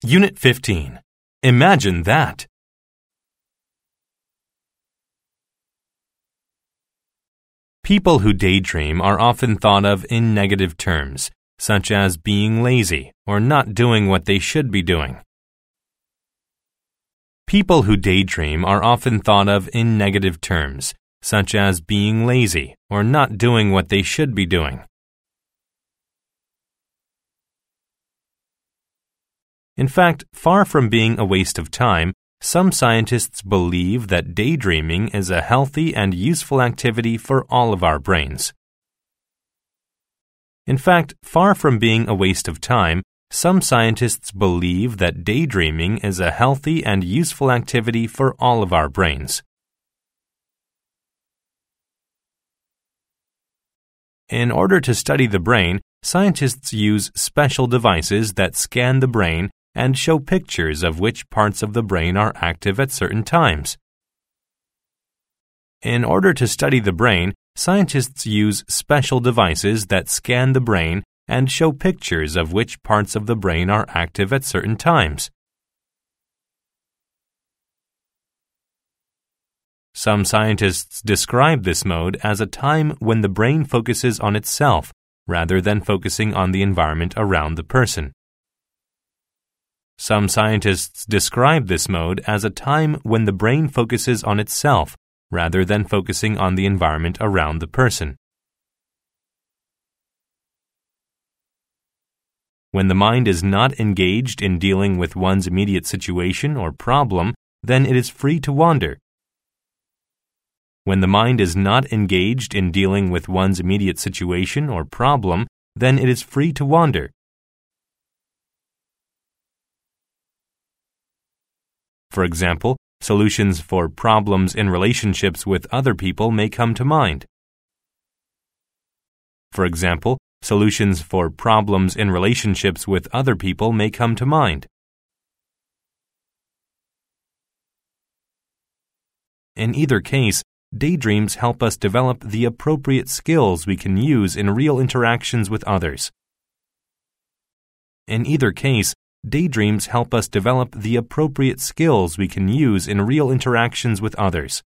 Unit 15. Imagine that. People who daydream are often thought of in negative terms, such as being lazy or not doing what they should be doing. People who daydream are often thought of in negative terms, such as being lazy or not doing what they should be doing. In fact, far from being a waste of time, some scientists believe that daydreaming is a healthy and useful activity for all of our brains. In fact, far from being a waste of time, some scientists believe that daydreaming is a healthy and useful activity for all of our brains. In order to study the brain, scientists use special devices that scan the brain and show pictures of which parts of the brain are active at certain times. In order to study the brain, scientists use special devices that scan the brain and show pictures of which parts of the brain are active at certain times. Some scientists describe this mode as a time when the brain focuses on itself rather than focusing on the environment around the person. Some scientists describe this mode as a time when the brain focuses on itself rather than focusing on the environment around the person. When the mind is not engaged in dealing with one's immediate situation or problem, then it is free to wander. When the mind is not engaged in dealing with one's immediate situation or problem, then it is free to wander. For example, solutions for problems in relationships with other people may come to mind. For example, solutions for problems in relationships with other people may come to mind. In either case, daydreams help us develop the appropriate skills we can use in real interactions with others. In either case, daydreams help us develop the appropriate skills we can use in real interactions with others.